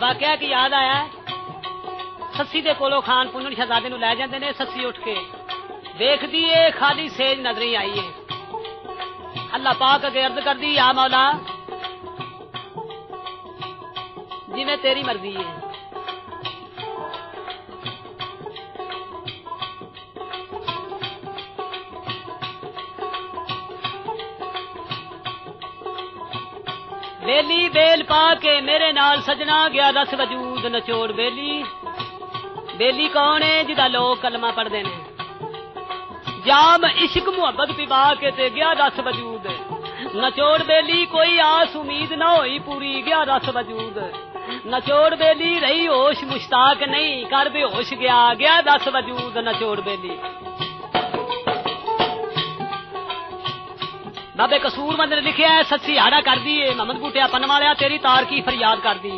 वाकया की याद आया सस्सी दे कोलों खान पुन्नन शहजादे नूं लै जांदे ने। सस्सी उठ के देखदी है खाली सेज नजर ही आई है। अल्लाह पाक अगे अर्ज कर दी, या मौला जिवें तेरी मर्जी है। बेली बेल पा के मेरे नाल सजना गया रस वजूद नचोड़ बेली। बेली कौन है? जिदा लोग कलमा पढ़ते ने। जाम इश्क मुहब्बत पिबा के ते गया रस वजूद नचोड़ बेली। कोई आस उम्मीद न होई पूरी गया रस वजूद नचोड़ बेली। रही होश मुश्ताक नहीं कर बेहोश गया गया रस वजूद नचोड़ बेली। बाबे कसूरमंद ने लिखा है सच्ची हाड़ा कर दी है मोहम्मद बूटिया पन वालिया तेरी तार की फरियाद कर दी।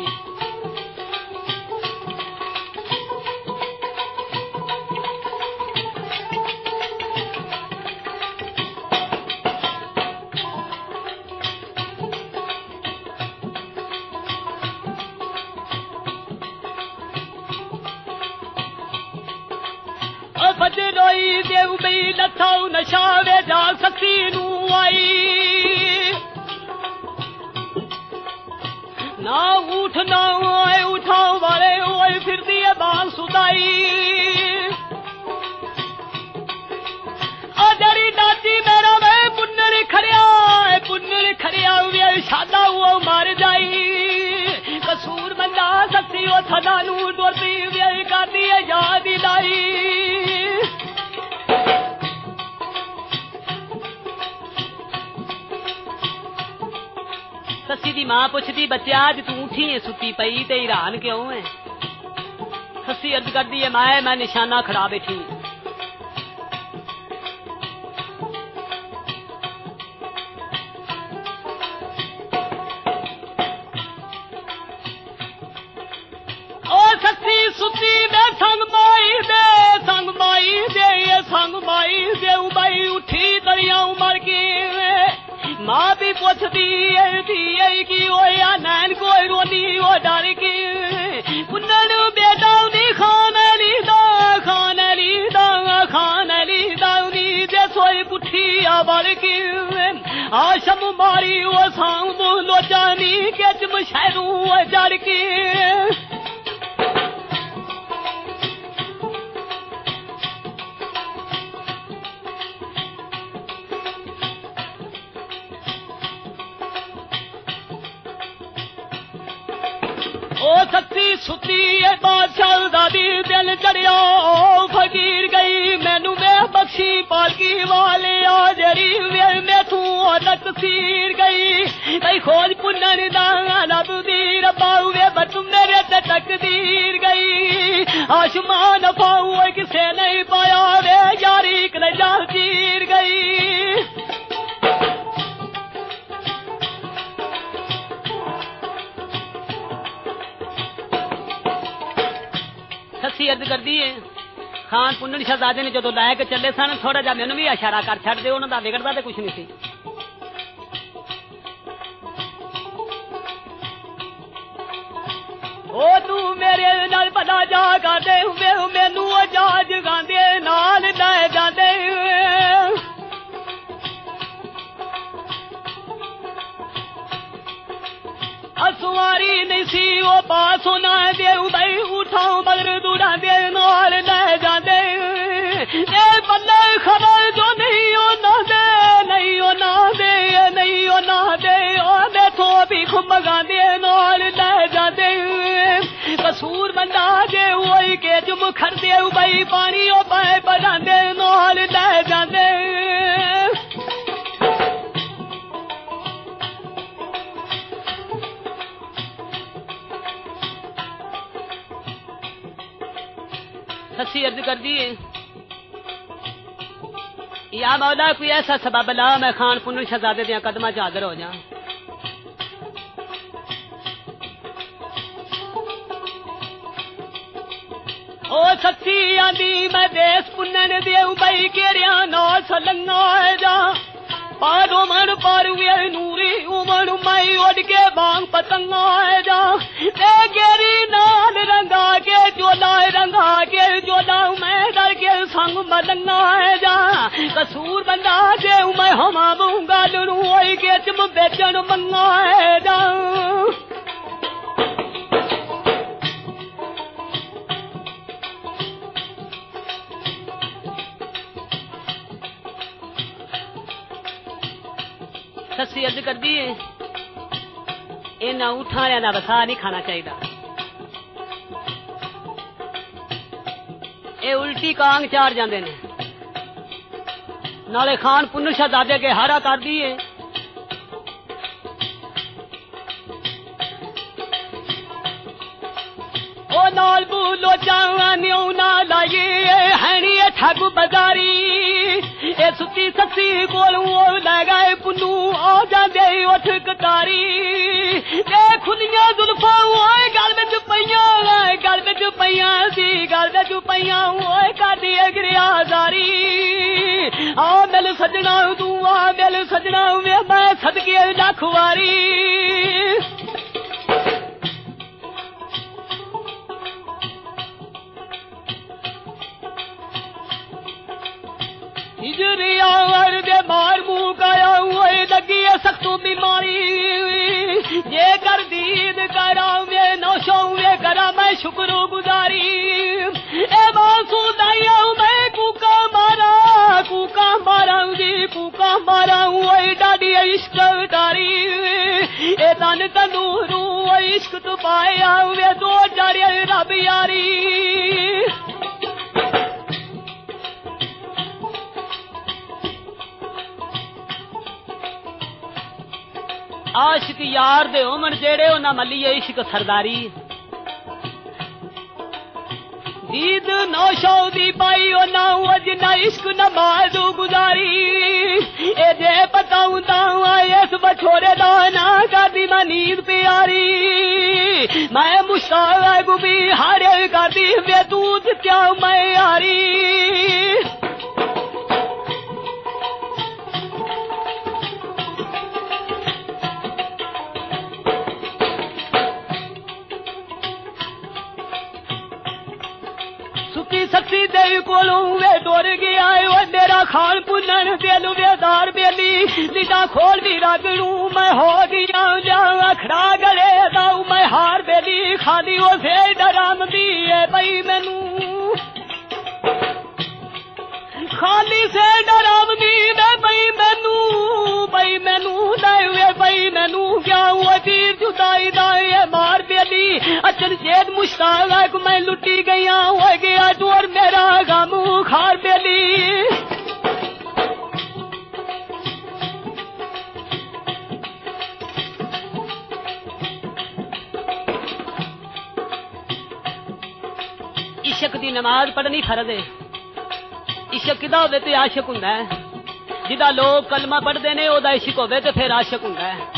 रोई देव बई नथाऊ नशावे जा सखी नू आई ना उठ ना आए उठाओ वाले ओए फिरती है बांग सुदाई। अदरी दादी मेरा वे पुन्नर खड़िया वे शादा वो मार जाई। कसूर मंदा सखी ओ थदा नू डोरती वे करदी है याद लाई। सस्सी दी मां पुछदी बच्चा अज तू उठी है सुती पई ते हैरान क्यों है? सस्सी अर्ज करदी है माए मैं निशाना खड़ा बैठी। ओ सस्सी सुती मैं संग माई दे उबाई उठी दरिया उमर के। मां भी पुछदी है कि ओया नैन कोई रोनी ओ डर के। पुन्नन बेटा नी खान ली दाउनी जे सोई पुठी आवर के। आशम मारी ओ सांग लो जानी के चम शहरू जड़ के। ओ सच्ची सुती है बादशाह दादी दिल चढ़िया फकीर गई मैनू मैं बख्शी पालकी वाले आ जरी वे मैं तू तकसीर गई। कई खोज पुन्नर लब दी रब्बा वे बतू मेरे ते तकदीर गई। आसमान पाऊ किसे नहीं पाया वे यारी कलेजा चीर गई। सस्सी अर्ज करदी है खान पुन्नन शहजादे ने जो लै के चले सन थोड़ा जा मैनू भी इशारा कर छड़ दे उन्हां दा विगड़दा ते कुछ नहीं सी। ओ तू मेरे नाल पता जा गांदे हुए मैनू जा जगांदे नाल लै जांदे। असुआरी नहीं सी वो पास होना दे बई उठाओ मगर दूरा दे नाल लै जांदे। ए बल्ले खबर जो नहीं होना दे ओ दे थो भी खुमगा दे नाल लै जांदे। कसूर बंदा दे ओई के जुम खर दे बई पानी ओ पाए बनांदे नाल लै जांदे। सस्सी अर्ज कर दी या मौला कोई ऐसा सबब ला मैं खान पुन्नन शहजादे दियां कदमां च हाज़र हो जा। ओ सच्ची आंदी मैं देश पुन्नन देऊ बई केरिया नौ सलंगा जा। पारो मन पर वे नूरी उमर मैं उड़ के बांग पतंगा जा गेरी नाल रंगा के जोला मैं डर के संग मलंगा जा कसूर बंदा के मैं हमा बूंगा लू के तुम बेचन मंगा जा सस्सी अर्ज कर दी इन्ना उठाने का वसा नहीं खाना चाहिए। ये उल्टी कांग चार जाते ने नाले खान पुन्नू शहजादे के हारा कर दिए ओ नाल बूलो चावानियों ना लाइए हैनी ठग बाजारी ए सुती सस्सी कोलू लगाए पुन्नू आ जाते उठ कतारी ए खुलियां जुल्फा ओए गल विच पईयां सी गल विच पईयां ओए कादी गिरिया जारी आ मिल सजना तू आ मिल सजना वे मैं सदके लख वारी मार मुंह गया हुए लगी है सख्तू बीमारी ये कर दीद करा वे नौशो वे करा मैं शुक्र गुजारी ए बासु दाइया मैं कूका मारा हुए डाडी इश्क तारी ए तन तनूरू इश्क तो पाया वे दो जारी रब यारी आशिक यार दे उमर जेड़े उन्हें मली है इश्क सरदारी दीद नौशो दी पाई जिन्ना इश्क नमाज गुजारी ए जे बताऊं इस बछोरे दा ना करदी मैं नींद प्यारी मैं मुश्ताक भी हारे करदी वे दूध क्या मैं यारी सच्ची देवी कोलों वे डोर गया मेरा खान पुनन बेलू बेदार बेली लीडा खोल भी रगड़ू मैं हो गया अखड़ा गले दाऊ मैं हार बेली खाली वो से डराम दी है बई मैनू खाली से डराम दी बई मैनू दे बई मैनू क्या वो तीर जुदाई दाए मार बेली अचन चेत मुश्ताक मैं लुटी गया हो गया जोर मेरा गम खार बेली इश्क दी नमाज पढ़नी फर्ज है। इश्क किदा होवे ते आशिक हुंदा है जिदा लोग कलमा पढ़दे ने ओदा इश्क होवे ते फिर आशिक हुंदा है।